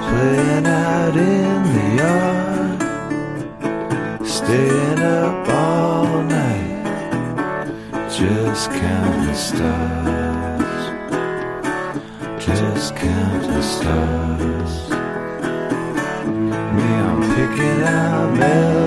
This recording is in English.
playing out in the yard, staying up all night, just counting stars, just counting stars. Me, I'm picking out melodies